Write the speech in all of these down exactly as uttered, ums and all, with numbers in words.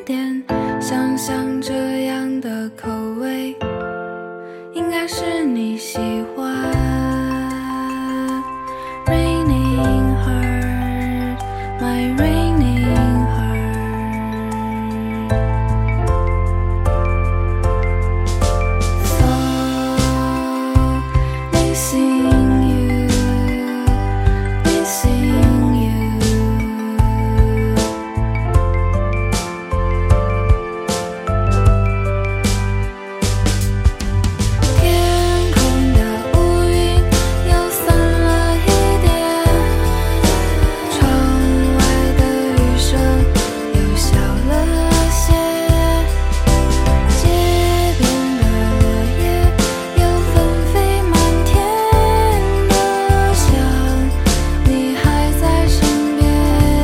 点，想象这样的口味应该是你喜欢。 Raining heart, my raining heart, fall missing you, missing you. 天空的乌云又散了一点，窗外的雨声又小了些，街边的落叶又纷飞满天，多想你还在身边。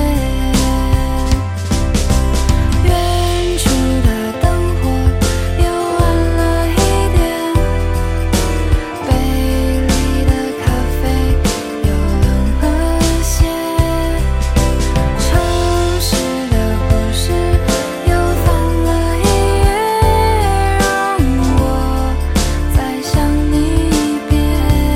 远处的灯火又暗了一点，杯里的咖啡又冷了些，城市的故事又翻了一页，让我再想你一遍。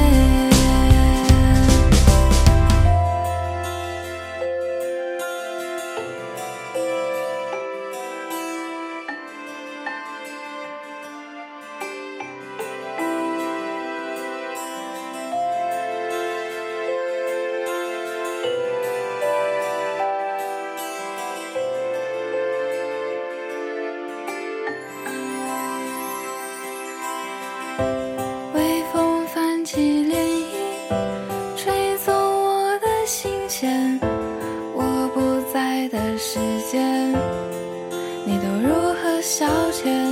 微风泛起涟漪，吹走我的心弦。我不在的时间，你都如何消遣？